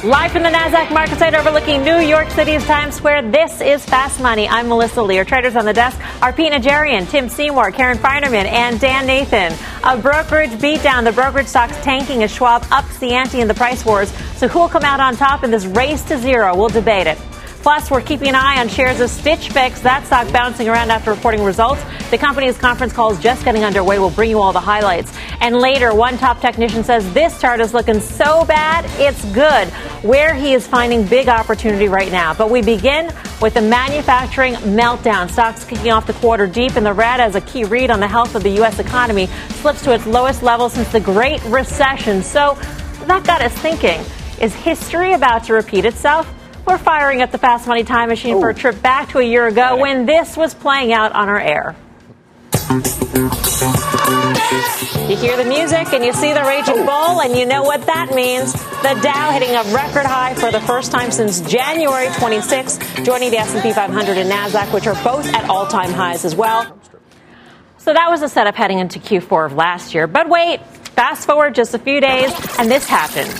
Live from the NASDAQ market site overlooking New York City's Times Square, this is Fast Money. I'm Melissa Lee. Our traders on the desk are Pete Najarian, Tim Seymour, Karen Feinerman, and Dan Nathan. A brokerage beatdown. The brokerage stock's tanking as Schwab ups the ante in the price wars. So who will come out on top in this race to zero? We'll debate it. Plus, we're keeping an eye on shares of Stitch Fix. That stock bouncing around after reporting results. The company's conference call is just getting underway. We'll bring you all the highlights. And later, one top technician says this chart is looking so bad, it's good, where he is finding big opportunity right now. But we begin with the manufacturing meltdown. Stocks kicking off the quarter deep in the red as a key read on the health of the U.S. economy slips to its lowest level since the Great Recession. So that got us thinking, is history about to repeat itself? We're firing up the Fast Money time machine for a trip back to a year ago when this was playing out on our air. You hear the music and you see the raging bull, and you know what that means. The Dow hitting a record high for the first time since January 26, joining the S&P 500 and NASDAQ, which are both at all-time highs as well. So that was the setup heading into Q4 of last year. But wait, fast forward just a few days, and this happened.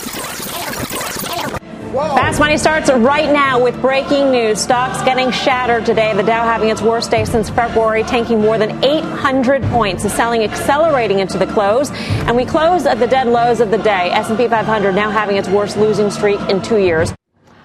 Whoa. Fast Money starts right now with breaking news. Stocks getting shattered today. The Dow having its worst day since February, tanking more than 800 points. The selling accelerating into the close. And we close at the dead lows of the day. S&P 500 now having its worst losing streak in 2 years.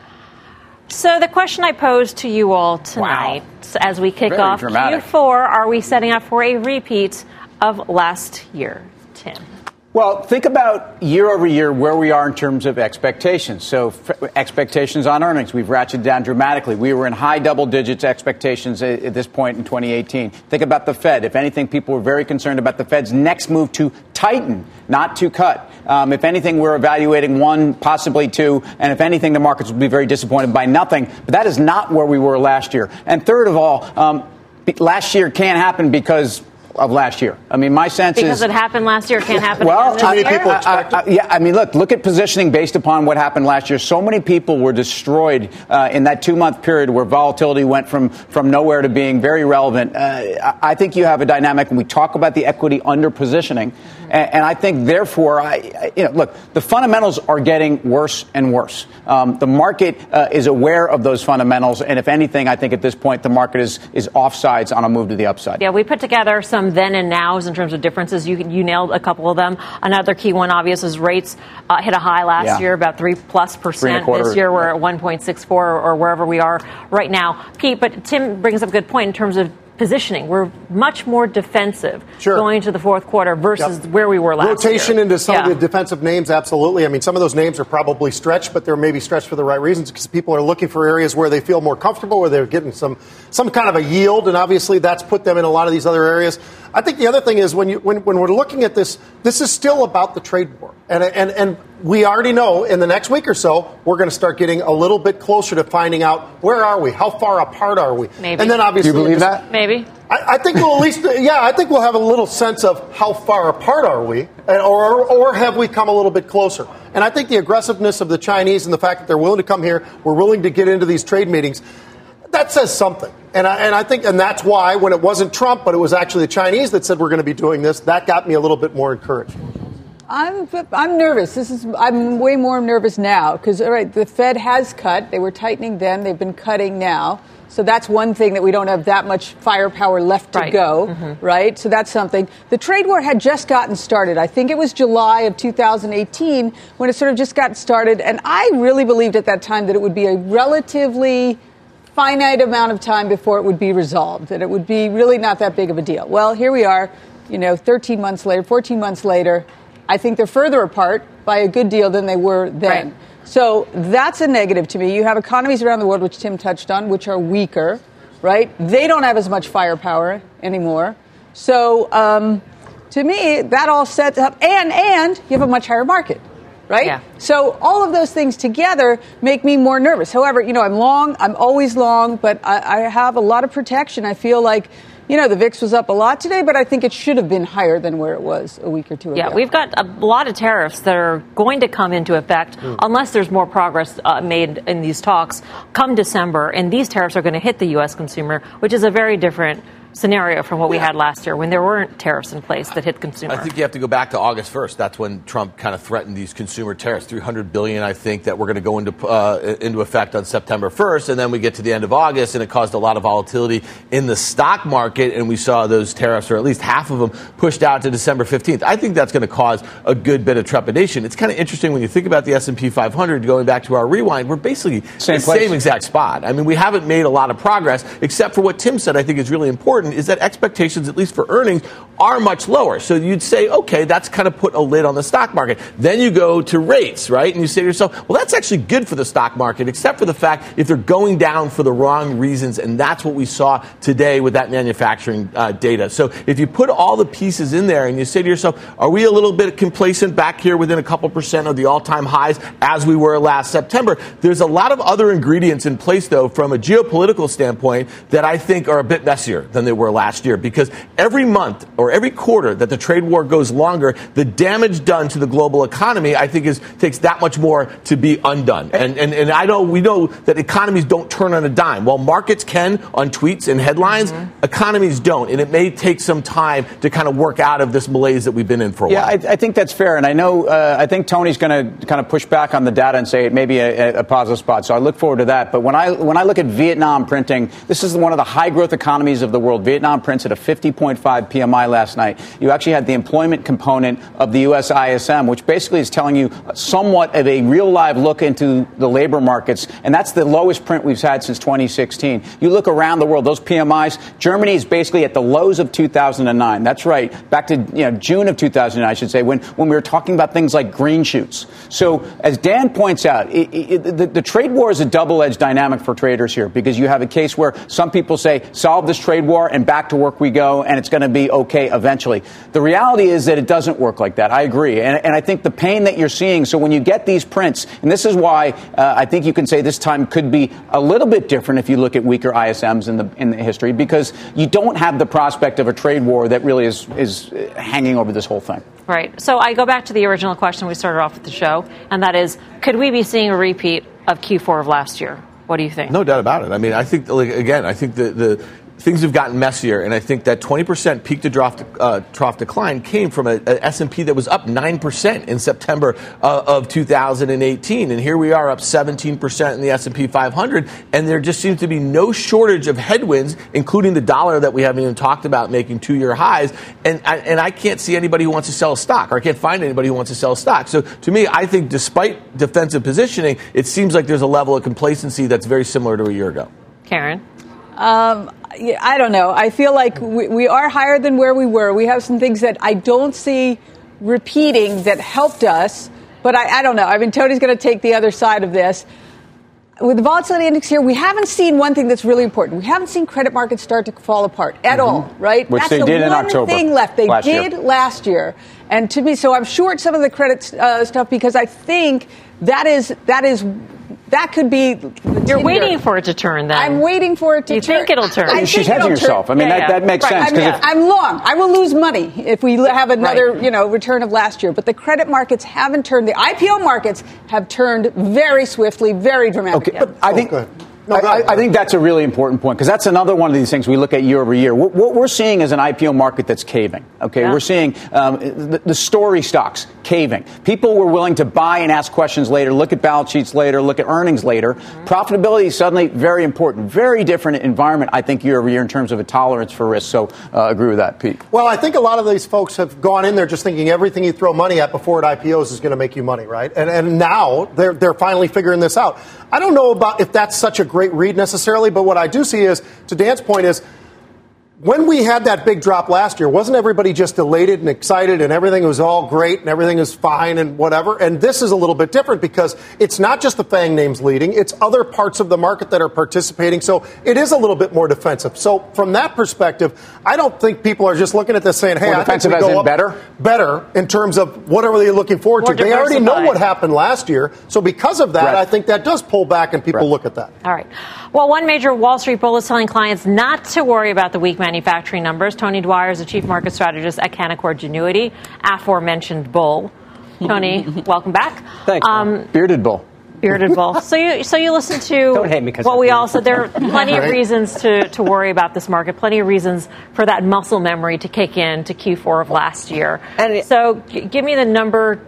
So the question I pose to you all tonight, as we kick off Q4, are we setting up for a repeat of last year? Tim? Well, think about year over year where we are in terms of expectations. So expectations on earnings, we've ratcheted down dramatically. We were in high double digits expectations at this point in 2018. Think about the Fed. If anything, people were very concerned about the Fed's next move to tighten, not to cut. If anything, we're evaluating one, possibly two. And if anything, the markets will be very disappointed by nothing. But that is not where we were last year. And third of all, last year can't happen because of last year. I mean, my sense because it happened last year, can't happen well, again this year? People yeah, I mean, look at positioning based upon what happened last year. So many people were destroyed in that 2-month period where volatility went from nowhere to being very relevant. I think you have a dynamic when we talk about the equity under positioning. And I think, therefore, look, the fundamentals are getting worse and worse. The market is aware of those fundamentals. And if anything, I think at this point, the market is offsides on a move to the upside. Yeah, we put together some then and nows in terms of differences. You nailed a couple of them. Another key one, obvious, is rates hit a high last year, about 3+%. This year we're at 1.64 or wherever we are right now. Pete, but Tim brings up a good point in terms of positioning. We're much more defensive going into the fourth quarter versus where we were last year. Rotation into some of the defensive names, absolutely. I mean, some of those names are probably stretched, but they're maybe stretched for the right reasons because people are looking for areas where they feel more comfortable, where they're getting some kind of a yield, and obviously that's put them in a lot of these other areas. I think the other thing is when we're looking at this is still about the trade war. And we already know in the next week or so, we're going to start getting a little bit closer to finding out where are we? How far apart are we? Maybe. And then obviously, do you believe that? Maybe. I think we'll at least, I think we'll have a little sense of how far apart are we, or have we come a little bit closer? And I think the aggressiveness of the Chinese and the fact that they're willing to come here, we're willing to get into these trade meetings, that says something. And I think, and that's why when it wasn't Trump, but it was actually the Chinese that said we're going to be doing this, that got me a little bit more encouraged. I'm nervous. I'm way more nervous now because, all right, the Fed has cut. They were tightening then. They've been cutting now. So that's one thing that we don't have that much firepower left to go, right? So that's something. The trade war had just gotten started. I think it was July of 2018 when it sort of just got started. And I really believed at that time that it would be a relatively finite amount of time before it would be resolved, that it would be really not that big of a deal. Well, here we are, 13 months later, 14 months later. I think they're further apart by a good deal than they were then. Right. So that's a negative to me. You have economies around the world, which Tim touched on, which are weaker, right? They don't have as much firepower anymore. So to me, that all sets up, and you have a much higher market, right? Yeah. So all of those things together make me more nervous. However, I'm long, I'm always long, but I have a lot of protection. I feel like, the VIX was up a lot today, but I think it should have been higher than where it was a week or two ago. Yeah, we've got a lot of tariffs that are going to come into effect unless there's more progress made in these talks come December. And these tariffs are going to hit the U.S. consumer, which is a very different scenario from what we had last year when there weren't tariffs in place that hit consumers? I think you have to go back to August 1st. That's when Trump kind of threatened these consumer tariffs, $300 billion, I think, that were going to go into effect on September 1st. And then we get to the end of August, and it caused a lot of volatility in the stock market. And we saw those tariffs, or at least half of them, pushed out to December 15th. I think that's going to cause a good bit of trepidation. It's kind of interesting when you think about the S&P 500, going back to our rewind, we're basically same exact spot. I mean, we haven't made a lot of progress, except for what Tim said, I think is really important, is that expectations, at least for earnings, are much lower. So you'd say, okay, that's kind of put a lid on the stock market. Then you go to rates, right? And you say to yourself, well, that's actually good for the stock market, except for the fact if they're going down for the wrong reasons. And that's what we saw today with that manufacturing data. So if you put all the pieces in there and you say to yourself, are we a little bit complacent back here within a couple percent of the all-time highs as we were last September? There's a lot of other ingredients in place, though, from a geopolitical standpoint that I think are a bit messier than they were last year, because every month or every quarter that the trade war goes longer, the damage done to the global economy, I think, takes that much more to be undone. And we know that economies don't turn on a dime. While markets can on tweets and headlines, economies don't. And it may take some time to kind of work out of this malaise that we've been in for a while. Yeah, I think that's fair. And I think Tony's going to kind of push back on the data and say it may be a positive spot. So I look forward to that. But when I look at Vietnam printing, this is one of the high growth economies of the world. Vietnam prints at a 50.5 PMI last night. You actually had the employment component of the U.S. ISM, which basically is telling you somewhat of a real live look into the labor markets. And that's the lowest print we've had since 2016. You look around the world, those PMIs, Germany is basically at the lows of 2009. That's right. Back to June of 2009, I should say, when we were talking about things like green shoots. So as Dan points out, the trade war is a double-edged dynamic for traders here, because you have a case where some people say, solve this trade war and back to work we go, and it's going to be okay eventually. The reality is that it doesn't work like that. I agree. And I think the pain that you're seeing, so when you get these prints, and this is why I think you can say this time could be a little bit different if you look at weaker ISMs in the history, because you don't have the prospect of a trade war that really is hanging over this whole thing. Right. So I go back to the original question we started off with the show, and that is, could we be seeing a repeat of Q4 of last year? What do you think? No doubt about it. I mean, I think, I think the things have gotten messier, and I think that 20% peak to trough decline came from a S&P that was up 9% in September of 2018, and here we are up 17% in the S&P 500, and there just seems to be no shortage of headwinds, including the dollar that we haven't even talked about making 2-year highs, and I can't see anybody who wants to sell a stock, or I can't find anybody who wants to sell a stock. So to me, I think despite defensive positioning, it seems like there's a level of complacency that's very similar to a year ago. Karen? I don't know. I feel like we are higher than where we were. We have some things that I don't see repeating that helped us, but I don't know. I mean, Tony's going to take the other side of this. With the volatility index here, we haven't seen one thing that's really important. We haven't seen credit markets start to fall apart at all, right? Which they did in October. That's the one thing left. They did last year. And to me, so I'm short some of the credit stuff, because I think that could be. You're waiting for it to turn, then. I'm waiting for it to turn. You think it'll turn? She's hedging herself. I mean, that makes sense. I'm long. I will lose money if we have another, return of last year. But the credit markets haven't turned. The IPO markets have turned very swiftly, very dramatically. Okay, but I think. I think that's a really important point, because that's another one of these things we look at year over year. What we're seeing is an IPO market that's caving. Okay, yeah. We're seeing the story stocks caving. People were willing to buy and ask questions later, look at balance sheets later, look at earnings later. Mm-hmm. Profitability is suddenly very important. Very different environment, I think, year over year in terms of a tolerance for risk. So agree with that, Pete. Well, I think a lot of these folks have gone in there just thinking everything you throw money at before it IPOs is going to make you money, right? And now they're finally figuring this out. I don't know about if that's such a great read necessarily, but what I do see is, to Dan's point, is when we had that big drop last year, wasn't everybody just elated and excited and everything was all great and everything is fine and whatever? And this is a little bit different, because it's not just the FANG names leading, it's other parts of the market that are participating. So it is a little bit more defensive. So from that perspective, I don't think people are just looking at this saying, hey, I think we go up better in terms of whatever they're looking forward to. They already know what happened last year. So because of that, I think that does pull back and people look at that. All right. Well, one major Wall Street bull is telling clients not to worry about the weak manufacturing numbers. Tony Dwyer is the chief market strategist at Canaccord Genuity, aforementioned bull. Tony, welcome back. Thanks. Bearded bull. Bearded Wolf. So you listen to Don't hate me 'cause what I'm we bearded. all said. There are plenty of reasons to worry about this market, plenty of reasons for that muscle memory to kick in to Q4 of last year. So give me the number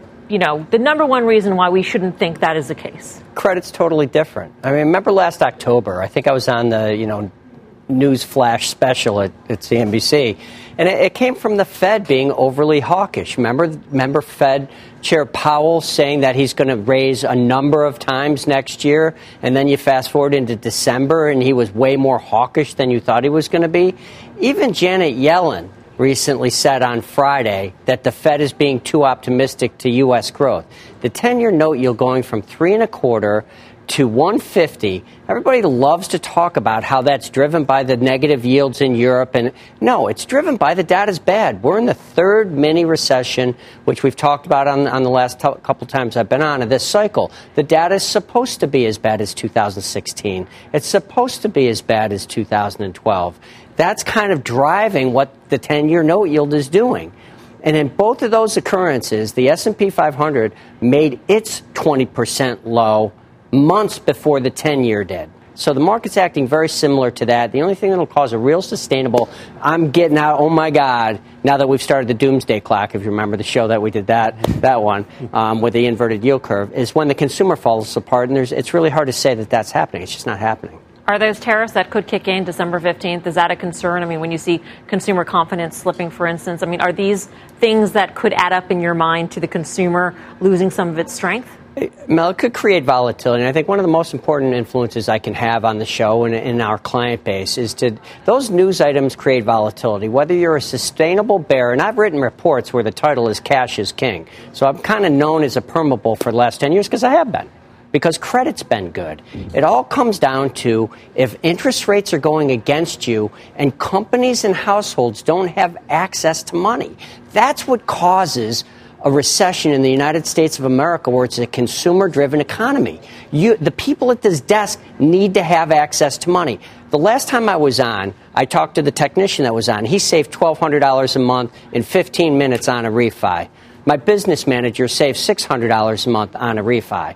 one reason why we shouldn't think that is the case. Credit's totally different. I mean, remember last October, I think I was on the, news flash special at CNBC, and it came from the Fed being overly hawkish. Remember Fed Chair Powell saying that he's going to raise a number of times next year, and then you fast forward into December, and he was way more hawkish than you thought he was going to be. Even Janet Yellen recently said on Friday that the Fed is being too optimistic to U.S. growth. The 10-year note yield going from 3.25 to 150. Everybody loves to talk about how that's driven by the negative yields in Europe. And no, it's driven by the data's bad. We're in the third mini recession, which we've talked about on the last couple times I've been on of this cycle. The data is supposed to be as bad as 2016. It's supposed to be as bad as 2012. That's kind of driving what the 10-year note yield is doing. And in both of those occurrences, the S&P 500 made its 20% low months before the 10-year did. So the market's acting very similar to that. The only thing that will cause a real sustainable, I'm getting out, oh my God, now that we've started the doomsday clock, if you remember the show that we did that one with the inverted yield curve, is when the consumer falls apart. And it's really hard to say that that's happening. It's just not happening. Are those tariffs that could kick in December 15th, is that a concern? I mean, when you see consumer confidence slipping, for instance, are these things that could add up in your mind to the consumer losing some of its strength? Mel, it could create volatility. And I think one of the most important influences I can have on the show and in our client base is those news items create volatility. Whether you're a sustainable bear, and I've written reports where the title is Cash is King. So I'm kind of known as a permabull for the last 10 years because I have been. Because credit's been good. It all comes down to if interest rates are going against you and companies and households don't have access to money. That's what causes a recession in the United States of America, where it's a consumer-driven economy. The people at this desk need to have access to money. The last time I was on, I talked to the technician that was on. He saved $1,200 a month in 15 minutes on a refi. My business manager saved $600 a month on a refi.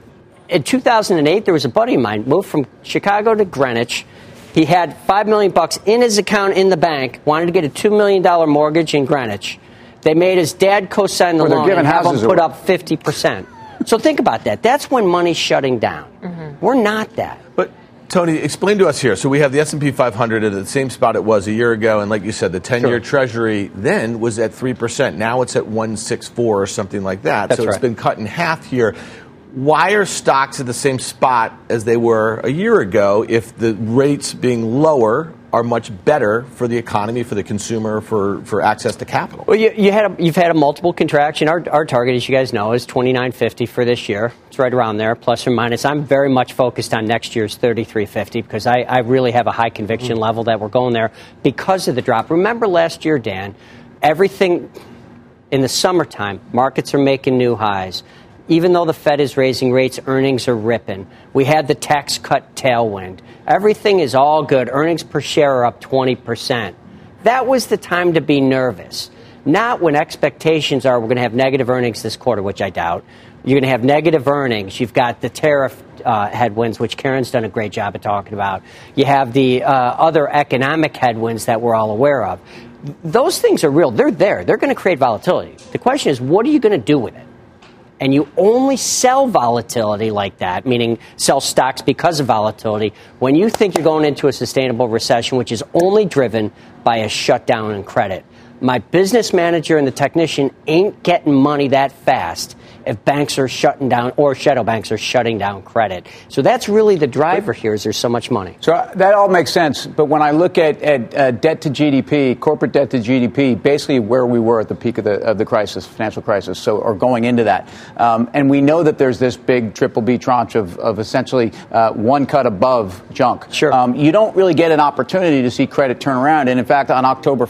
In 2008, there was a buddy of mine moved from Chicago to Greenwich. He had $5 million in his account in the bank, wanted to get a $2 million mortgage in Greenwich. They made his dad co-sign the loan and have him put up 50%. So think about that. That's when money's shutting down. Mm-hmm. We're not that. But, Tony, explain to us here. So we have the S&P 500 at the same spot it was a year ago. And like you said, the 10-year Treasury then was at 3%. Now it's at 1.64 or something like that. That's so it's been cut in half here. Why are stocks at the same spot as they were a year ago if the rates being lower are much better for the economy, for the consumer, for access to capital? Well, you've had a multiple contraction. Our target, as you guys know, is 29.50 for this year. It's right around there, plus or minus. I'm very much focused on next year's 33.50 because I really have a high conviction level that we're going there because of the drop. Remember last year, Dan, everything in the summertime, markets are making new highs. Even though the Fed is raising rates, earnings are ripping. We had the tax cut tailwind. Everything is all good. Earnings per share are up 20%. That was the time to be nervous. Not when expectations are we're going to have negative earnings this quarter, which I doubt. You're going to have negative earnings. You've got the tariff headwinds, which Karen's done a great job of talking about. You have the other economic headwinds that we're all aware of. Those things are real. They're there. They're going to create volatility. The question is, what are you going to do with it? And you only sell volatility like that, meaning sell stocks because of volatility, when you think you're going into a sustainable recession, which is only driven by a shutdown in credit. My business manager and the technician ain't getting money that fast if banks are shutting down or shadow banks are shutting down credit. So that's really the driver here is there's so much money. So that all makes sense. But when I look at debt to GDP, corporate debt to GDP, basically where we were at the peak of the crisis, financial crisis, or going into that. And we know that there's this big BBB tranche of essentially one cut above junk. Sure. You don't really get an opportunity to see credit turn around. And in fact, on October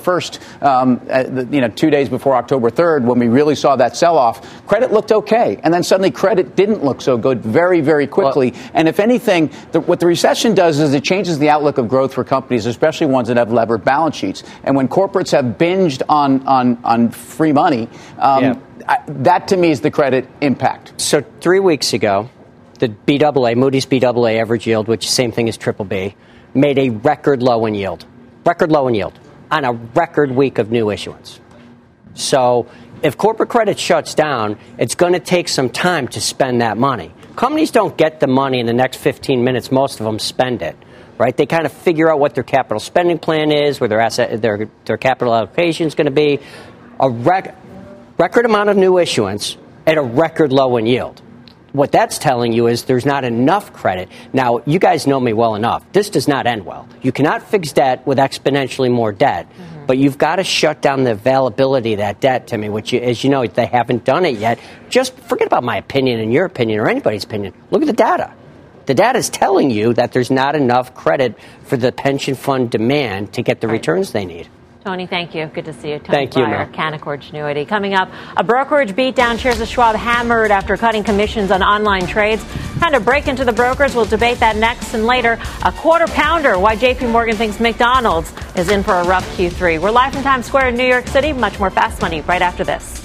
1st, 2 days before October 3rd, when we really saw that sell-off, credit looked okay. And then suddenly credit didn't look so good very, very quickly. Well, and if anything, what the recession does is it changes the outlook of growth for companies, especially ones that have levered balance sheets. And when corporates have binged on free money, that to me is the credit impact. So 3 weeks ago, the BAA, Moody's BAA average yield, which is the same thing as BBB, made a record low in yield on a record week of new issuance. So if corporate credit shuts down, it's going to take some time to spend that money. Companies don't get the money in the next 15 minutes. Most of them spend it, right? They kind of figure out what their capital spending plan is, where their capital allocation is going to be. A record amount of new issuance at a record low in yield. What that's telling you is there's not enough credit. Now, you guys know me well enough. This does not end well. You cannot fix debt with exponentially more debt, but you've got to shut down the availability of that debt, Timmy, which, as you know, they haven't done it yet. Just forget about my opinion and your opinion or anybody's opinion. Look at the data. The data is telling you that there's not enough credit for the pension fund demand to get the returns they need. Tony, thank you. Good to see you. Thank you, Mel. Canaccord Genuity. Coming up, a brokerage beatdown. Shares of Schwab hammered after cutting commissions on online trades. Kind of break into the brokers. We'll debate that next. And later, a quarter pounder. Why JP Morgan thinks McDonald's is in for a rough Q3. We're live from Times Square in New York City. Much more Fast Money right after this.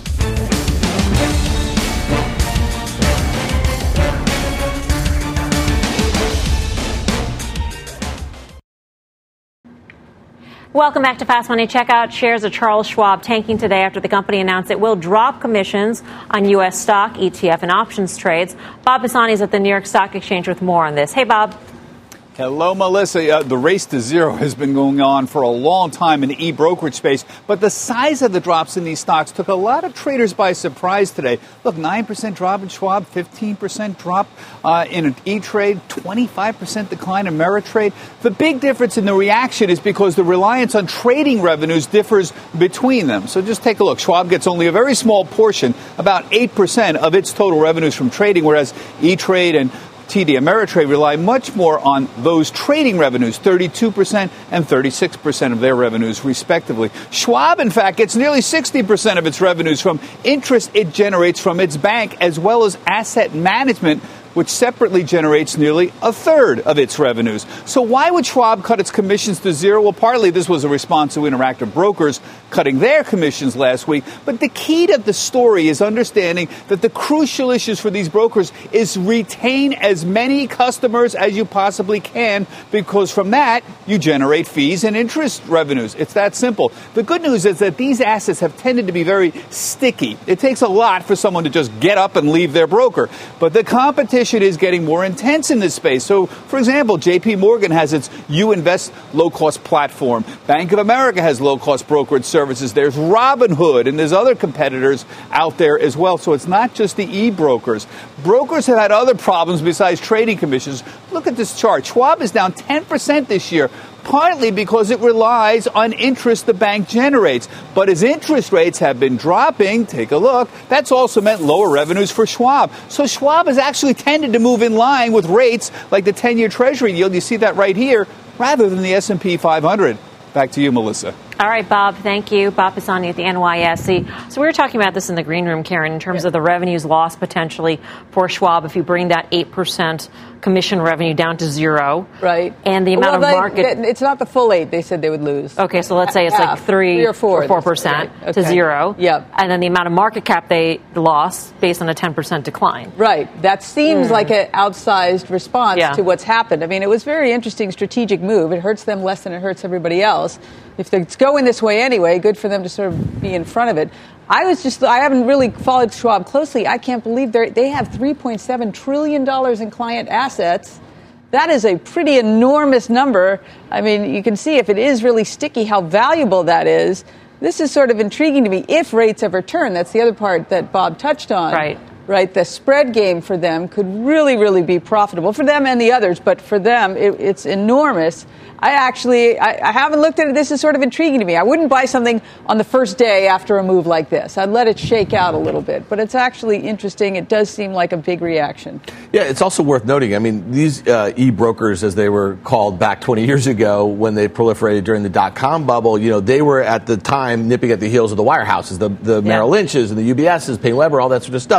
Welcome back to Fast Money. Check out shares of Charles Schwab tanking today after the company announced it will drop commissions on U.S. stock, ETF, and options trades. Bob Pisani is at the New York Stock Exchange with more on this. Hey, Bob. Hello, Melissa. The race to zero has been going on for a long time in the e-brokerage space, but the size of the drops in these stocks took a lot of traders by surprise today. Look, 9% drop in Schwab, 15% drop in an E-Trade, 25% decline in Ameritrade. The big difference in the reaction is because the reliance on trading revenues differs between them. So just take a look. Schwab gets only a very small portion, about 8% of its total revenues from trading, whereas E-Trade and TD Ameritrade rely much more on those trading revenues, 32% and 36% of their revenues, respectively. Schwab, in fact, gets nearly 60% of its revenues from interest it generates from its bank, as well as asset management, which separately generates nearly a third of its revenues. So why would Schwab cut its commissions to zero? Well, partly this was a response to Interactive Brokers cutting their commissions last week. But the key to the story is understanding that the crucial issues for these brokers is retain as many customers as you possibly can, because from that, you generate fees and interest revenues. It's that simple. The good news is that these assets have tended to be very sticky. It takes a lot for someone to just get up and leave their broker. But the competition is getting more intense in this space. So, for example, JP Morgan has its YouInvest low-cost platform. Bank of America has low-cost brokerage services. There's Robinhood, and there's other competitors out there as well. So it's not just the e-brokers. Brokers have had other problems besides trading commissions. Look at this chart. Schwab is down 10% this year, partly because it relies on interest the bank generates. But as interest rates have been dropping, take a look, that's also meant lower revenues for Schwab. So Schwab has actually tended to move in line with rates like the 10-year Treasury yield. You see that right here, rather than the S&P 500. Back to you, Melissa. All right, Bob, thank you. Bob Pisani at the NYSE. So we were talking about this in the green room, Karen, in terms of the revenues lost potentially for Schwab if you bring that 8% commission revenue down to zero. Right. And the amount of market. It's not the full 8 they said they would lose. Okay, so let's say it's like 3 or 4% right. to zero. Yep. And then the amount of market cap they lost based on a 10% decline. Right. That seems like an outsized response to what's happened. I mean, it was a very interesting strategic move. It hurts them less than it hurts everybody else. If it's going this way anyway, good for them to sort of be in front of it. I haven't really followed Schwab closely. I can't believe they have $3.7 trillion in client assets. That is a pretty enormous number. I mean, you can see if it is really sticky, how valuable that is. This is sort of intriguing to me if rates ever turn. That's the other part that Bob touched on. Right. The spread game for them could really, really be profitable for them and the others. But for them, it's enormous. I haven't looked at it. This is sort of intriguing to me. I wouldn't buy something on the first day after a move like this. I'd let it shake out a little bit. But it's actually interesting. It does seem like a big reaction. Yeah, it's also worth noting. I mean, these e-brokers, as they were called back 20 years ago when they proliferated during the dot-com bubble, they were at the time nipping at the heels of the wirehouses, the Merrill Lynch's and the UBS's, Payne Weber, all that sort of stuff.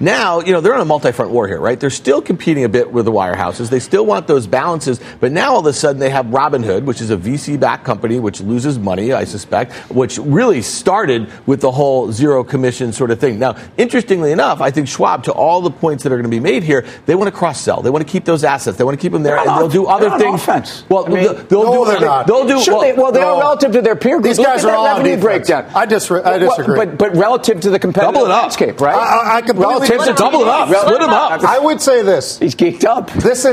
Now, they're on a multi-front war here, right? They're still competing a bit with the wirehouses. They still want those balances, but now all of a sudden they have Robinhood, which is a VC-backed company, which loses money, I suspect, which really started with the whole zero commission sort of thing. Now, interestingly enough, I think Schwab, to all the points that are going to be made here, they want to cross-sell. They want to keep those assets. They want to keep them there, and they'll do other things. Offense. Well, they're relative to their peer group. These guys are all on defense. Breakdown. I disagree. But relative to the competitive landscape, right? I completely double it up. Split them up. I would say this. He's geeked up.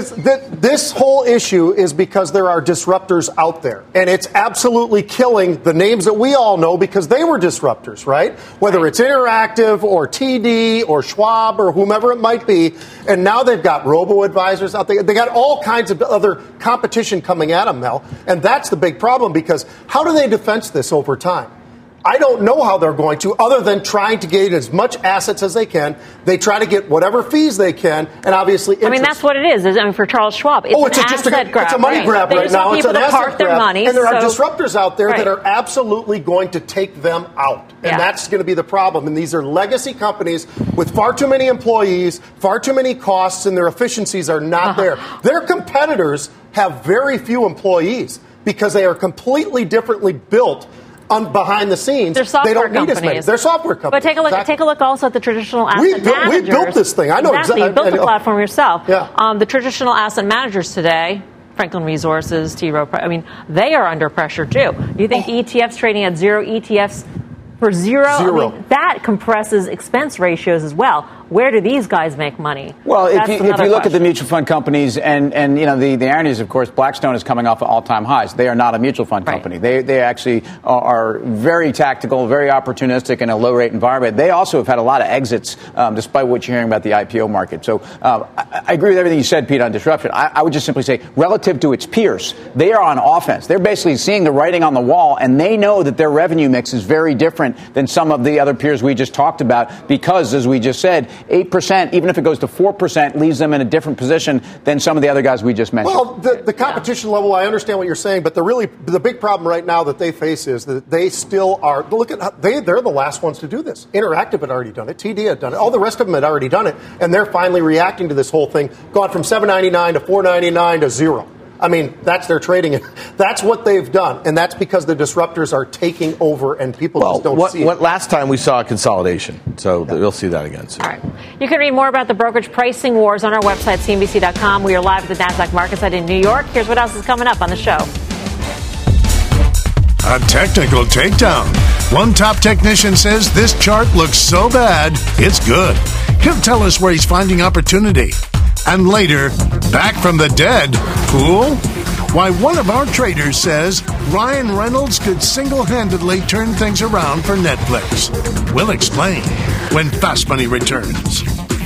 This whole issue is because there are disruptors out there, and it's absolutely killing the names that we all know because they were disruptors, right? Whether it's Interactive or TD or Schwab or whomever it might be, and now they've got robo-advisors out there. They got all kinds of other competition coming at them, Mel, and that's the big problem because how do they defend this over time? I don't know how they're going to, other than trying to gain as much assets as they can. They try to get whatever fees they can, and obviously interest. I mean, that's what it is. For Charles Schwab, it's an asset grab. It's a money grab right now. It's an asset grab. Money, and there are disruptors out there that are absolutely going to take them out. And that's going to be the problem. And these are legacy companies with far too many employees, far too many costs, and their efficiencies are not there. Their competitors have very few employees because they are completely differently built behind the scenes. They're software they don't need companies. as many. They're software companies. But take a look also at the traditional asset managers. We built this thing. I know exactly. You built the platform yourself. Yeah. The traditional asset managers today, Franklin Resources, T. Rowe, they are under pressure too. Do you think ETFs trading at zero ETFs for zero? I mean, that compresses expense ratios as well. Where do these guys make money? Well, if you look at the mutual fund companies, and the irony is, of course, Blackstone is coming off of all-time highs. They are not a mutual fund company. They actually are very tactical, very opportunistic in a low-rate environment. They also have had a lot of exits, despite what you're hearing about the IPO market. So I agree with everything you said, Pete, on disruption. I would just simply say, relative to its peers, they are on offense. They're basically seeing the writing on the wall, and they know that their revenue mix is very different than some of the other peers we just talked about because, as we just said, 8%, even if it goes to 4%, leaves them in a different position than some of the other guys we just mentioned. Well, the competition level, I understand what you're saying, but the big problem right now that they face is that they still are. Look at they're the last ones to do this. Interactive had already done it. TD had done it. All the rest of them had already done it, and they're finally reacting to this whole thing, gone from $7.99 to $4.99 to zero. I mean, that's their trading. That's what they've done, and that's because the disruptors are taking over, and people just don't see it. Last time we saw a consolidation, so we'll see that again soon. All right. You can read more about the brokerage pricing wars on our website, CNBC.com. We are live at the NASDAQ market site in New York. Here's what else is coming up on the show. A technical takedown. One top technician says this chart looks so bad, it's good. He'll tell us where he's finding opportunity. And later, back from the dead. Cool? Why, one of our traders says Ryan Reynolds could single-handedly turn things around for Netflix. We'll explain when Fast Money returns.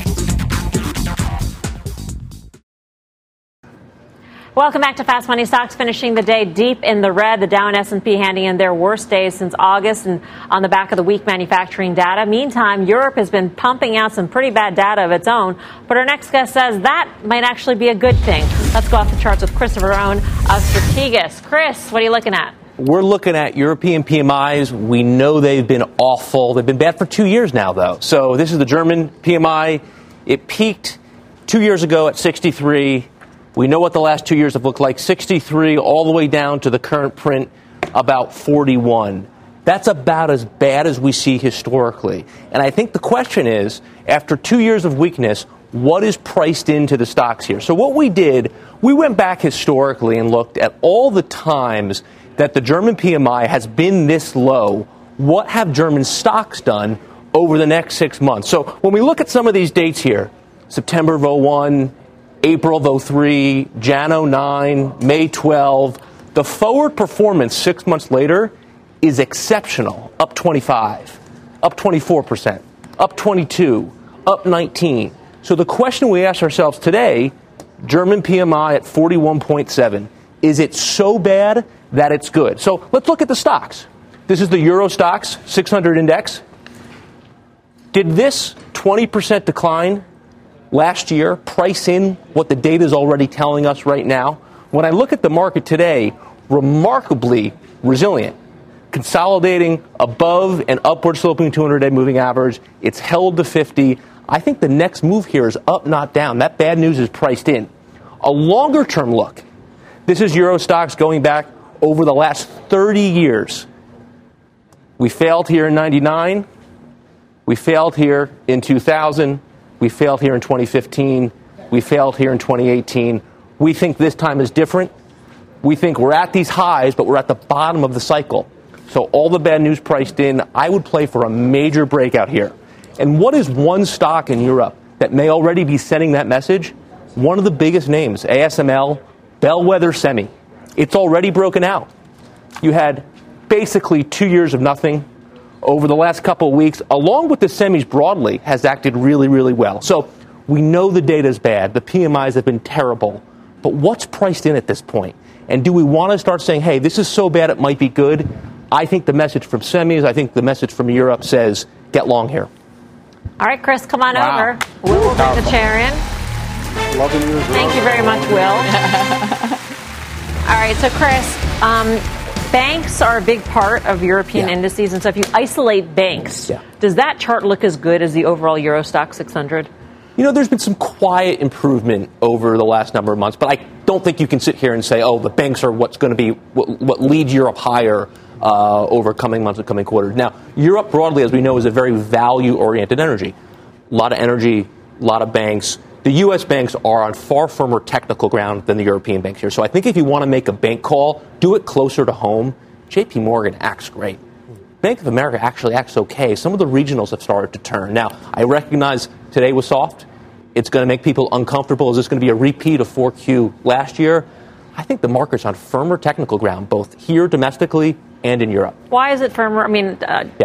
Welcome back to Fast Money. Stocks finishing the day deep in the red. The Dow and S&P handing in their worst days since August and on the back of the weak manufacturing data. Meantime, Europe has been pumping out some pretty bad data of its own. But our next guest says that might actually be a good thing. Let's go off the charts with Christopher Rowan of Strategas. Chris, what are you looking at? We're looking at European PMIs. We know they've been awful. They've been bad for 2 years now, though. So this is the German PMI. It peaked 2 years ago at 63. We know what the last 2 years have looked like, 63 all the way down to the current print, about 41. That's about as bad as we see historically. And I think the question is, after 2 years of weakness, what is priced into the stocks here? So what we did, we went back historically and looked at all the times that the German PMI has been this low. What have German stocks done over the next 6 months? So when we look at some of these dates here, September of 01, April of 03, Jan 09, May 12. The forward performance 6 months later is exceptional. Up 25, up 24%, up 22, up 19. So the question we ask ourselves today, German PMI at 41.7, is it so bad that it's good? So let's look at the stocks. This is the Euro Stoxx 600 index. Did this 20% decline last year price in what the data is already telling us right now? When I look at the market today, remarkably resilient, consolidating above and upward sloping 200-day moving average. It's held to 50. I think the next move here is up, not down. That bad news is priced in. A longer-term look. This is Euro stocks going back over the last 30 years. We failed here in 99. We failed here in 2000. We failed here in 2015. We failed here in 2018. We think this time is different. We think we're at these highs, but we're at the bottom of the cycle. So all the bad news priced in, I would play for a major breakout here. And what is one stock in Europe that may already be sending that message? One of the biggest names, ASML, Bellwether Semi. It's already broken out. You had basically 2 years of nothing. Over the last couple of weeks, along with the semis broadly, has acted really, really well. So we know the data is bad. The PMIs have been terrible. But what's priced in at this point? And do we want to start saying, hey, this is so bad it might be good? I think the message from semis, I think the message from Europe says, get long here. All right, Chris, come on over. We'll bring the chair in. Loving you as well. Thank you very much, Will. All right, so Chris, banks are a big part of European indices, and so if you isolate banks, does that chart look as good as the overall Euro Stoxx 600? You know, there's been some quiet improvement over the last number of months, but I don't think you can sit here and say, oh, the banks are what's going to be what leads Europe higher over coming months and coming quarters. Now, Europe broadly, as we know, is a very value-oriented energy. A lot of energy, a lot of banks. The U.S. banks are on far firmer technical ground than the European banks here. So I think if you want to make a bank call, do it closer to home. J.P. Morgan acts great. Bank of America actually acts okay. Some of the regionals have started to turn. Now, I recognize today was soft. It's going to make people uncomfortable. Is this going to be a repeat of 4Q last year? I think the market's on firmer technical ground, both here domestically and in Europe. Why is it firmer? I mean,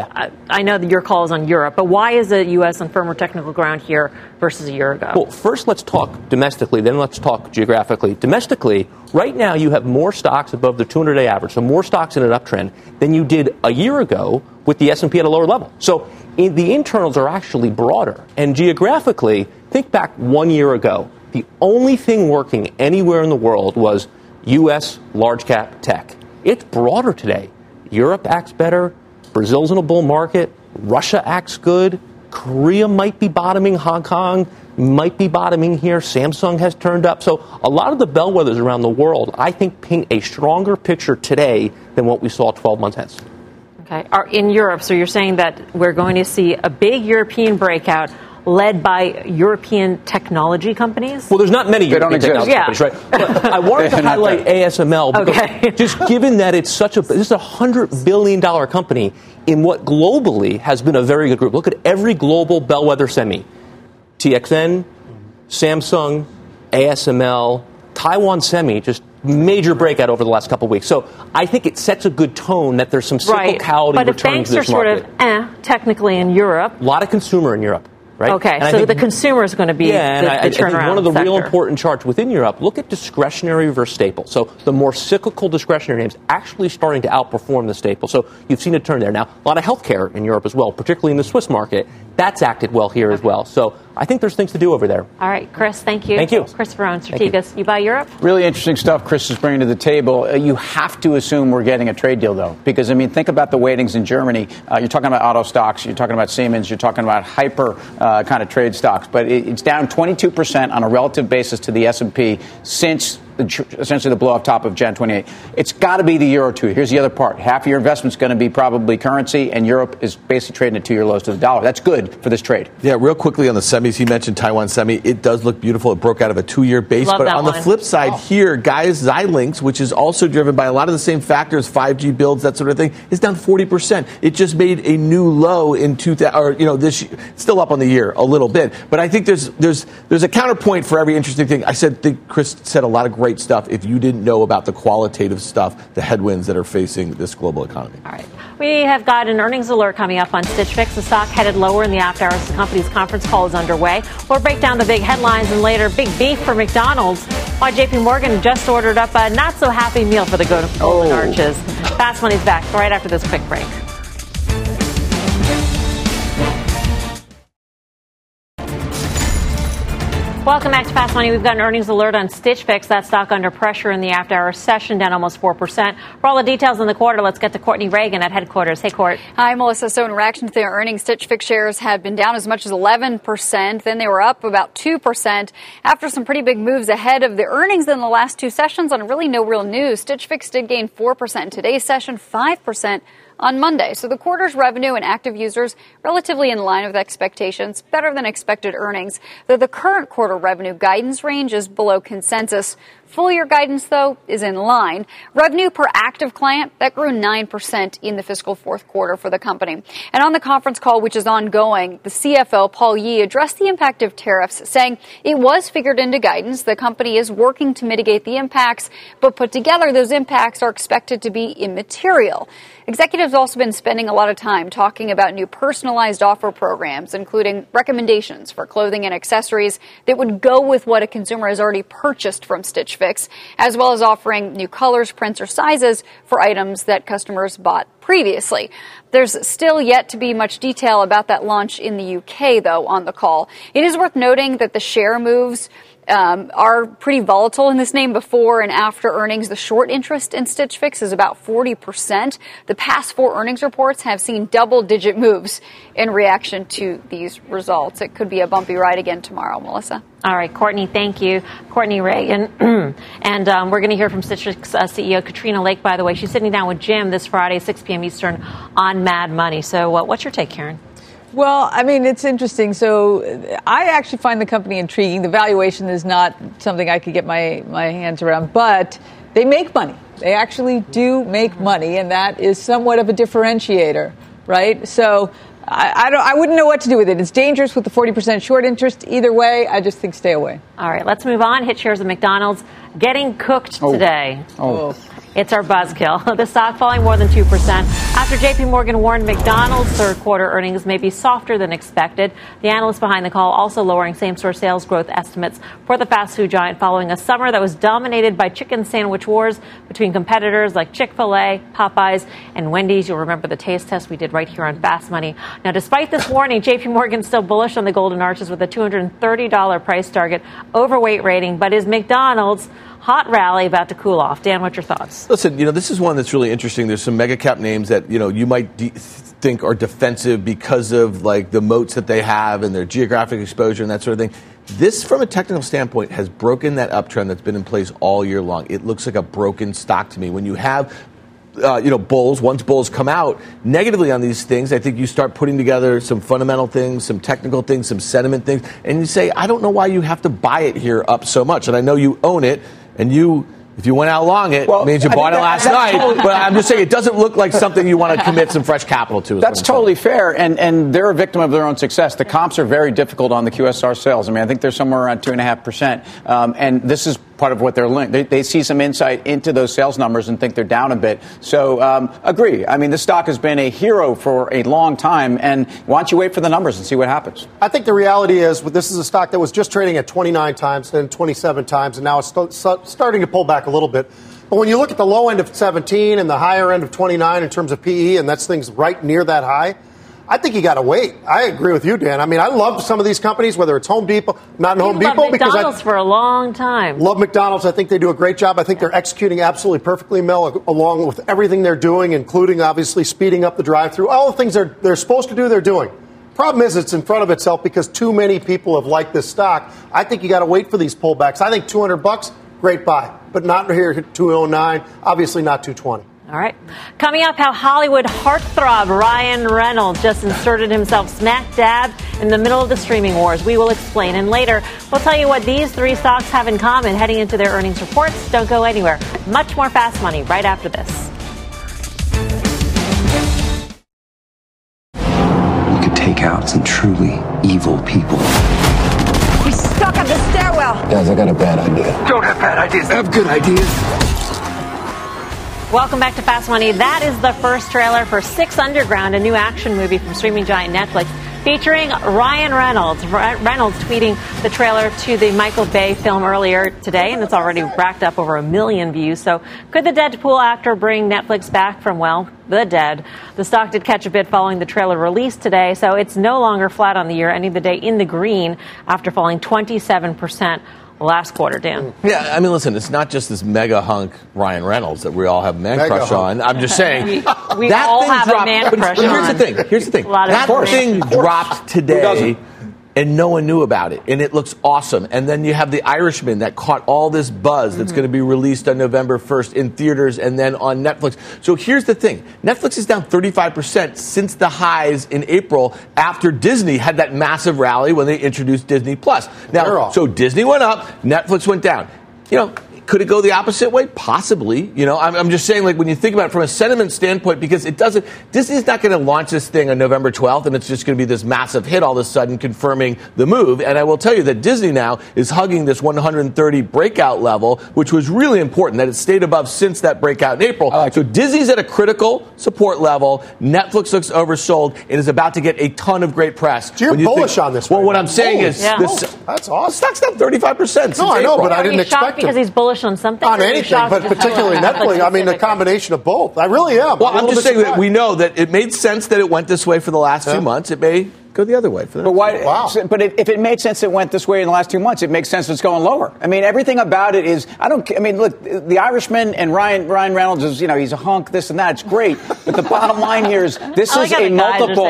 I know that your call is on Europe, but why is the U.S. on firmer technical ground here versus a year ago? Well, first let's talk domestically, then let's talk geographically. Domestically, right now you have more stocks above the 200-day average, so more stocks in an uptrend than you did a year ago with the S&P at a lower level. So the internals are actually broader. And geographically, think back 1 year ago. The only thing working anywhere in the world was U.S. large-cap tech. It's broader today. Europe acts better. Brazil's in a bull market. Russia acts good. Korea might be bottoming. Hong Kong might be bottoming here. Samsung has turned up. So a lot of the bellwethers around the world, I think, paint a stronger picture today than what we saw 12 months hence. Okay. In Europe, so you're saying that we're going to see a big European breakout led by European technology companies? Well, there's not many European technology companies, right? But I wanted to highlight ASML because just given that it's this is a $100 billion company in what globally has been a very good group. Look at every global bellwether semi. TXN, Samsung, ASML, Taiwan Semi, just major breakout over the last couple of weeks. So I think it sets a good tone that there's some cyclicality returning to this market. But if banks are sort of technically in Europe. A lot of consumer in Europe. Right? Okay, so the consumer is going to be the turnaround I think one of the sector. real important charts within Europe, look at discretionary versus staple. So the more cyclical discretionary names actually starting to outperform the staple. So you've seen a turn there. Now, a lot of healthcare in Europe as well, particularly in the Swiss market. That's acted well here as well. So I think there's things to do over there. All right, Chris, thank you. Thank you. Chris Verone, Strategas. You buy Europe? Really interesting stuff Chris is bringing to the table. You have to assume we're getting a trade deal, though, because, I mean, think about the weightings in Germany. You're talking about auto stocks. You're talking about Siemens. You're talking about hyper kind of trade stocks. But it's down 22% on a relative basis to the S&P since essentially the blow-off top of Jan 28. It's got to be the euro too. Here's the other part. Half of your investment's going to be probably currency, and Europe is basically trading at 2-year lows to the dollar. That's good for this trade. Yeah, real quickly on the semis, he mentioned Taiwan Semi. It does look beautiful. It broke out of a 2-year base. Love but on the flip side here, guys, Xilinx, which is also driven by a lot of the same factors, 5G builds, that sort of thing, is down 40%. It just made a new low in this year. Still up on the year a little bit. But I think there's a counterpoint for every interesting thing. I think Chris said a lot of great stuff if you didn't know about the qualitative stuff, the headwinds that are facing this global economy. All right. We have got an earnings alert coming up on Stitch Fix. The stock headed lower in the after hours. The company's conference call is underway. We'll break down the big headlines and later big beef for McDonald's. Why JP Morgan just ordered up a not so happy meal for the Golden Arches. Fast Money's back right after this quick break. Welcome back to Fast Money. We've got an earnings alert on Stitch Fix. That stock under pressure in the after-hour session, down almost 4%. For all the details on the quarter, let's get to Courtney Reagan at headquarters. Hey, Court. Hi, Melissa. So in reaction to their earnings, Stitch Fix shares had been down as much as 11%. Then they were up about 2% after some pretty big moves ahead of the earnings in the last two sessions on really no real news. Stitch Fix did gain 4% in today's session, 5% on Monday. So the quarter's revenue and active users relatively in line with expectations, better than expected earnings, though the current quarter revenue guidance range is below consensus. Full year guidance, though, is in line. Revenue per active client, that grew 9% in the fiscal fourth quarter for the company. And on the conference call, which is ongoing, the CFO, Paul Yee, addressed the impact of tariffs, saying it was figured into guidance. The company is working to mitigate the impacts, but put together, those impacts are expected to be immaterial. Executives have also been spending a lot of time talking about new personalized offer programs, including recommendations for clothing and accessories that would go with what a consumer has already purchased from Stitch Fix, as well as offering new colors, prints, or sizes for items that customers bought previously. There's still yet to be much detail about that launch in the UK, though, on the call. It is worth noting that the share moves are pretty volatile in this name before and after earnings. The short interest in Stitch Fix is about 40%. The past four earnings reports have seen double-digit moves in reaction to these results. It could be a bumpy ride again tomorrow, Melissa. All right, Courtney, thank you. Courtney Reagan. And we're going to hear from Stitch Fix CEO Katrina Lake, by the way. She's sitting down with Jim this Friday, 6 p.m. Eastern, on Mad Money. So what's your take, Karen? Well, I mean, it's interesting. So I actually find the company intriguing. The valuation is not something I could get my hands around, but they make money. They actually do make money, and that is somewhat of a differentiator, right? So I wouldn't know what to do with it. It's dangerous with the 40% short interest. Either way, I just think stay away. All right, let's move on. Hit shares of McDonald's getting cooked today. It's our buzzkill. The stock falling more than 2% after J.P. Morgan warned McDonald's third quarter earnings may be softer than expected. The analyst behind the call also lowering same-store sales growth estimates for the fast food giant following a summer that was dominated by chicken sandwich wars between competitors like Chick-fil-A, Popeyes, and Wendy's. You'll remember the taste test we did right here on Fast Money. Now, despite this warning, J.P. Morgan's still bullish on the Golden Arches with a $230 price target, overweight rating, but is McDonald's hot rally about to cool off? Dan, what's your thoughts? Listen, this is one that's really interesting. There's some mega cap names that, you might think are defensive because of like the moats that they have and their geographic exposure and that sort of thing. This, from a technical standpoint, has broken that uptrend that's been in place all year long. It looks like a broken stock to me. When you have bulls, once bulls come out negatively on these things, I think you start putting together some fundamental things, some technical things, some sentiment things, and you say, I don't know why you have to buy it here up so much. And I know you own it, and if you went out long it, means you bought it last night. But I'm just saying it doesn't look like something you want to commit some fresh capital to. That's totally fair, and they're a victim of their own success. The comps are very difficult on the QSR sales. I mean, I think they're somewhere around 2.5%, and this is part of what they're linked. They see some insight into those sales numbers and think they're down a bit. So agree. I mean, the stock has been a hero for a long time, and why don't you wait for the numbers and see what happens? I think the reality is this is a stock that was just trading at 29 times, then 27 times, and now it's starting to pull back a little bit. But when you look at the low end of 17 and the higher end of 29 in terms of PE, and that's things right near that high, I think you got to wait. I agree with you, Dan. I mean, I love some of these companies, whether it's Home Depot, not in Home Depot. Because McDonald's for a long time. Love McDonald's. I think they do a great job. I think they're executing absolutely perfectly, Mel, along with everything they're doing, including obviously speeding up the drive-through. All the things they're supposed to do, they're doing. Problem is, it's in front of itself because too many people have liked this stock. I think you got to wait for these pullbacks. I think $200, great buy, but not here at 209. Obviously, not 220. All right. Coming up, how Hollywood heartthrob Ryan Reynolds just inserted himself smack dab in the middle of the streaming wars. We will explain. And later, we'll tell you what these three stocks have in common heading into their earnings reports. Don't go anywhere. Much more Fast Money right after this. You could take out some truly evil people. He's stuck on the stairwell. Guys, I got a bad idea. Don't have bad ideas. I have good ideas. Welcome back to Fast Money. That is the first trailer for Six Underground, a new action movie from streaming giant Netflix, featuring Ryan Reynolds. Reynolds tweeting the trailer to the Michael Bay film earlier today, and it's already racked up over 1 million views. So could the Deadpool actor bring Netflix back from, well, the dead? The stock did catch a bid following the trailer release today, so it's no longer flat on the year, ending the day in the green after falling 27% last quarter, Dan. Yeah, I mean, listen, it's not just this mega hunk Ryan Reynolds that we all have a man crush on. I'm just saying. we that all thing have dropped, a man crush on. Here's the thing. That thing dropped today, and no one knew about it, and it looks awesome. And then you have The Irishman that caught all this buzz that's going to be released on November 1st in theaters and then on Netflix. So here's the thing. Netflix is down 35% since the highs in April after Disney had that massive rally when they introduced Disney Plus. Now, so Disney went up, Netflix went down. You know, could it go the opposite way? Possibly. You know, I'm just saying, like, when you think about it from a sentiment standpoint, because it doesn't, Disney's not going to launch this thing on November 12th, and it's just going to be this massive hit all of a sudden confirming the move. And I will tell you that Disney now is hugging this 130 breakout level, which was really important, that it stayed above since that breakout in April. So Disney's at a critical support level. Netflix looks oversold and is about to get a ton of great press. So you're bullish on this. Well, what I'm saying is, that's awesome. The stock's down 35% since No, I know, April. but I didn't expect it. Because he's bullish on something? On anything, but particularly Netflix. I mean, the combination of both. I really am. Well, I'm just saying that we know that it made sense that it went this way for the last few months. It may go the other way. For but why? Wow. But if it made sense it went this way in the last 2 months, it makes sense it's going lower. I mean, everything about it is. I mean, look, The Irishman and Ryan Reynolds is, he's a hunk, this and that. It's great, but the bottom line here is this is a multiple.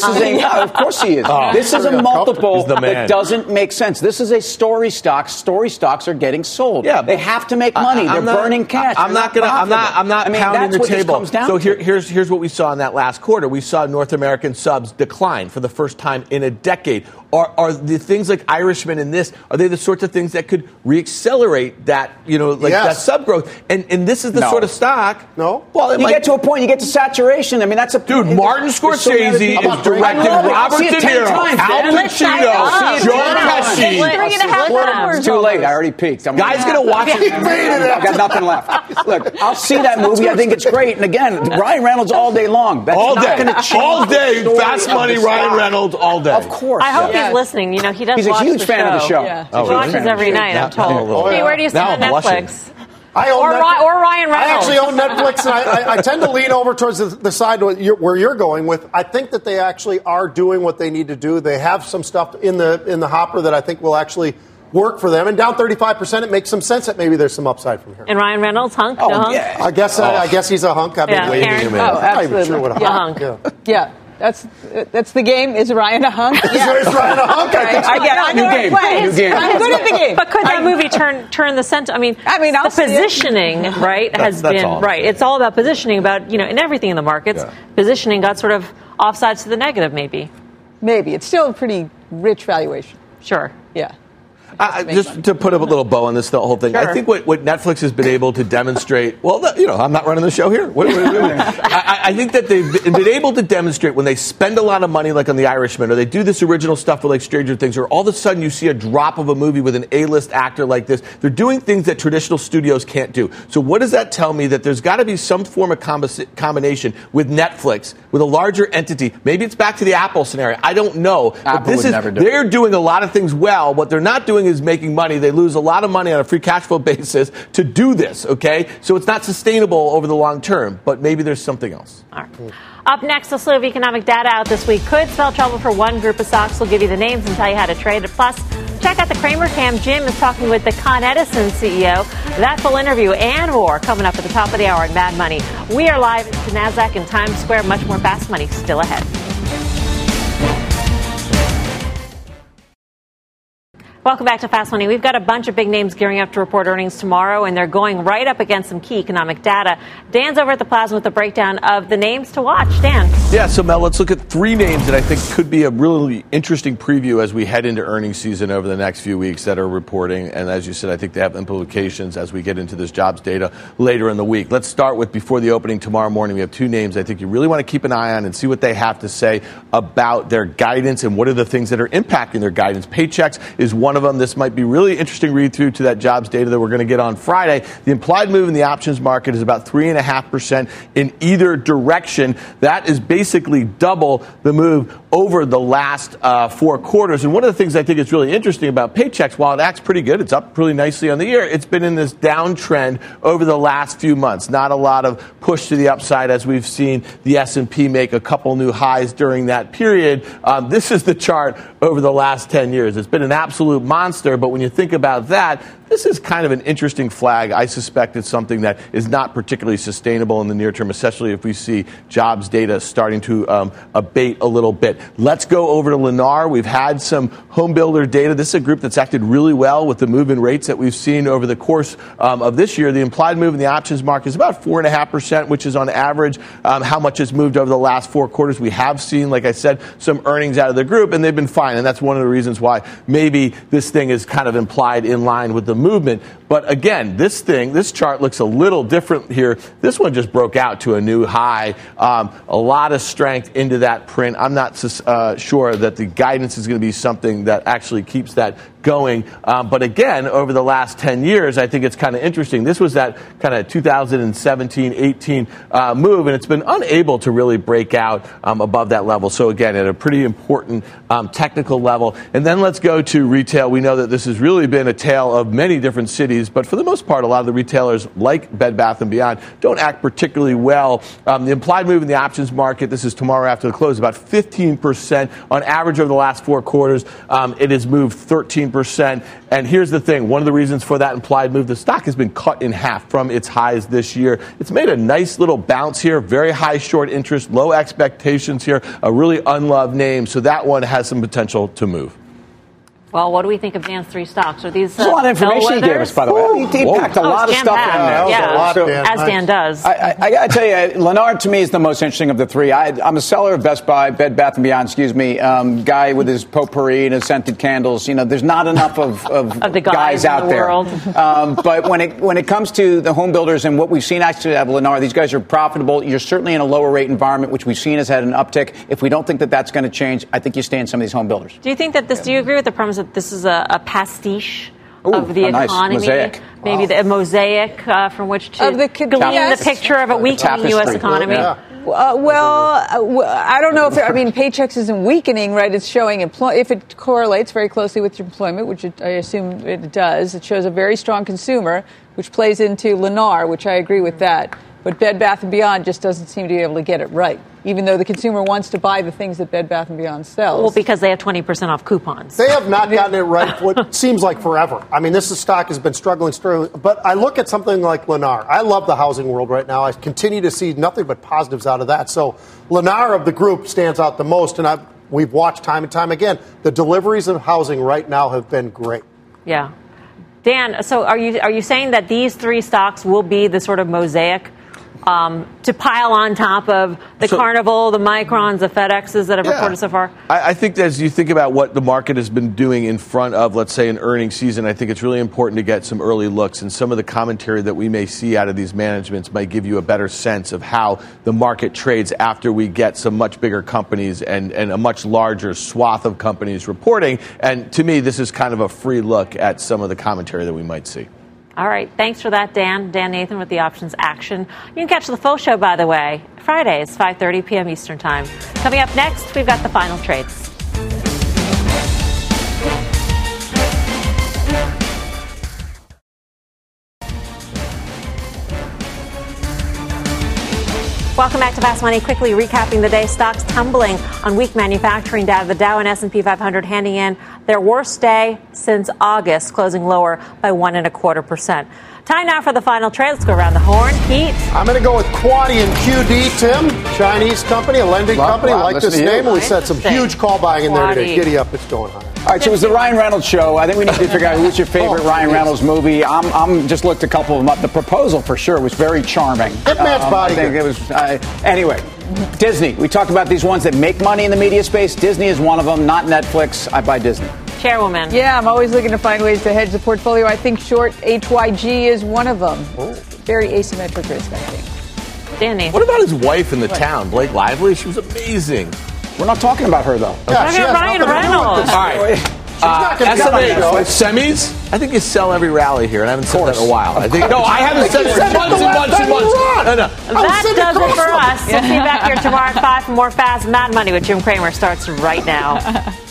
Of course he is. This is a multiple that doesn't make sense. This is a story stock. Story stocks are getting sold. Yeah, they have to make money. They're burning cash. I'm not pounding the table. So here's what we saw in that last quarter. We saw North American subs decline for the first time in a decade. Are the things like Irishman and this, are they the sorts of things that could reaccelerate that, that sub growth? And this is the sort of stock. No. Well, you get to a point, you get to saturation. I mean, that's a... Dude, Martin Scorsese is directing Robert De Niro, Al Pacino, Joe Pesci. It's too late. I already peaked. Guy's going to watch it. I've got nothing left. Look, I'll see that movie. I think it's great. And again, Ryan Reynolds all day long. That's all not day. Change all day. Fast money, Ryan Reynolds all day. Of course. I hope he's listening. He does. He's a huge fan of the show. Yeah. He watches every night. I'm told. Hey, where do you stand on Netflix? Or Ryan Reynolds. I actually own Netflix, and I tend to lean over towards the side where you're going with. I think that they actually are doing what they need to do. They have some stuff in the hopper that I think will actually work for them. And down 35%, it makes some sense that maybe there's some upside from here. And Ryan Reynolds, hunk? No hunk? Yeah. I guess he's a hunk. I've been waving him in. Oh, absolutely. I'm not even sure what a hunk. Yeah. That's the game. Is Ryan a hunk? Yeah. Is Ryan a hunk? I get it. New game. I'm good at the game. But could that movie turn the center? I mean the positioning, right, has been all. Right. It's all about positioning, about in everything in the markets. Yeah. Positioning got sort of offsides to the negative, maybe. Maybe it's still a pretty rich valuation. Sure. Yeah. Just to put a little bow on this whole thing, I think what Netflix has been able to demonstrate, well, I'm not running the show here. I think that they've been able to demonstrate when they spend a lot of money, like on The Irishman, or they do this original stuff with like Stranger Things, or all of a sudden you see a drop of a movie with an A-list actor like this. They're doing things that traditional studios can't do. So what does that tell me? That there's got to be some form of combination with Netflix, with a larger entity. Maybe it's back to the Apple scenario. I don't know. Apple would never do it. They're doing a lot of things well. What they're not doing is making money. They lose a lot of money on a free cash flow basis to do this, okay? So it's not sustainable over the long term, but maybe there's something else. All right. Up next, a slew of economic data out this week could spell trouble for one group of stocks. We'll give you the names and tell you how to trade it. Plus, check out the Kramer Cam. Jim is talking with the Con Edison CEO. That full interview and more coming up at the top of the hour at Mad Money. We are live at NASDAQ in Times Square. Much more Fast Money still ahead. Welcome back to Fast Money. We've got a bunch of big names gearing up to report earnings tomorrow, and they're going right up against some key economic data. Dan's over at the Plaza with a breakdown of the names to watch. Dan. Yeah, so Mel, let's look at three names that I think could be a really interesting preview as we head into earnings season over the next few weeks that are reporting. And as you said, I think they have implications as we get into this jobs data later in the week. Let's start with before the opening tomorrow morning. We have two names I think you really want to keep an eye on and see what they have to say about their guidance and what are the things that are impacting their guidance. Paychex is one of them. This might be really interesting read-through to that jobs data that we're going to get on Friday. The implied move in the options market is about 3.5% in either direction. That is basically double the move over the last 4 quarters. And one of the things I think is really interesting about Paychex, while it acts pretty good, it's up really nicely on the year, it's been in this downtrend over the last few months. Not a lot of push to the upside as we've seen the S&P make a couple new highs during that period. This is the chart over the last 10 years. It's been an absolute monster, but when you think about that, this is kind of an interesting flag. I suspect it's something that is not particularly sustainable in the near term, especially if we see jobs data starting to abate a little bit. Let's go over to Lennar. We've had some home builder data. This is a group that's acted really well with the move in rates that we've seen over the course of this year. The implied move in the options market is about 4.5%, which is on average how much it's moved over the last 4 quarters. We have seen, like I said, some earnings out of the group, and they've been fine. And that's one of the reasons why maybe this thing is kind of implied in line with the movement. But again, this chart looks a little different here. This one just broke out to a new high. A lot of strength into that print. I'm not sure that the guidance is going to be something that actually keeps that going. But again, over the last 10 years, I think it's kind of interesting. This was that kind of 2017-18 move, and it's been unable to really break out above that level. So again, at a pretty important technical level. And then let's go to retail. We know that this has really been a tale of many different cities, but for the most part, a lot of the retailers like Bed Bath & Beyond don't act particularly well. The implied move in the options market, this is tomorrow after the close, about 15% on average over the last 4 quarters. It has moved 13%. And here's the thing. One of the reasons for that implied move, the stock has been cut in half from its highs this year. It's made a nice little bounce here. Very high short interest, low expectations here. A really unloved name. So that one has some potential to move. Well, what do we think of Dan's 3 stocks? Are these There's a lot of information he gave us, by the way. He packed a lot of stuff in there. Yeah, as Dan does. I got to tell you, Lennar to me is the most interesting of the 3. I'm a seller of Bed Bath & Beyond, guy with his potpourri and his scented candles. You know, there's not enough of the guys out in the there. World. But when it comes to the home builders and what we've seen actually out of Lennar, these guys are profitable. You're certainly in a lower rate environment, which we've seen has had an uptick. If we don't think that that's going to change, I think you stay in some of these home builders. Do you think that this? Do you agree with the premise that this is a pastiche of the economy? Nice mosaic. Maybe the mosaic from which to glean the picture of a weakening U.S. economy? I don't know if Paychex isn't weakening, right? It's showing if it correlates very closely with employment, which I assume it does. It shows a very strong consumer, which plays into Lennar, which I agree with that. But Bed Bath & Beyond just doesn't seem to be able to get it right, even though the consumer wants to buy the things that Bed Bath & Beyond sells. Well, because they have 20% off coupons. They have not gotten it right for what seems like forever. I mean, this stock has been struggling. But I look at something like Lennar. I love the housing world right now. I continue to see nothing but positives out of that. So Lennar of the group stands out the most, and we've watched time and time again. The deliveries of housing right now have been great. Yeah. Dan, so are you saying that these 3 stocks will be the sort of mosaic to pile on top of the Carnival, the Microns, the FedExes that have reported so far? I think that as you think about what the market has been doing in front of, let's say, an earnings season, I think it's really important to get some early looks. And some of the commentary that we may see out of these managements might give you a better sense of how the market trades after we get some much bigger companies and a much larger swath of companies reporting. And to me, this is kind of a free look at some of the commentary that we might see. All right. Thanks for that, Dan. Dan Nathan with the Options Action. You can catch the full show, by the way, Fridays, 5:30 p.m. Eastern Time. Coming up next, we've got the final trades. Welcome back to Fast Money. Quickly recapping the day. Stocks tumbling on weak manufacturing data. The Dow and S&P 500 handing in their worst day since August, closing lower by 1.25%. Time now for the final trade. Let's go around the horn. Pete? I'm going to go with Quadient QD, Tim. Chinese company, a lending company. Like this name. We said some huge call buying in there today. Giddy up. It's going high. All right, so it was the Ryan Reynolds show. I think we need to figure out who's your favorite Ryan Reynolds movie. I'm just looked a couple of them up. The Proposal, for sure, was very charming. Hitman's Body. I think it was. Anyway, Disney. We talked about these ones that make money in the media space. Disney is one of them, not Netflix. I buy Disney. Chairwoman. Yeah, I'm always looking to find ways to hedge the portfolio. I think short HYG is one of them. Very asymmetric risk, I think. Danny. What about his wife in the town, Blake Lively? She was amazing. We're not talking about her, though. Yeah, Ryan Reynolds. All right. SMA semis. I think you sell every rally here, and I haven't said that in a while. I haven't said it for months and months and months. That does it for us. We'll see you back here tomorrow at 5 for more Fast Mad Money with Jim Cramer starts right now.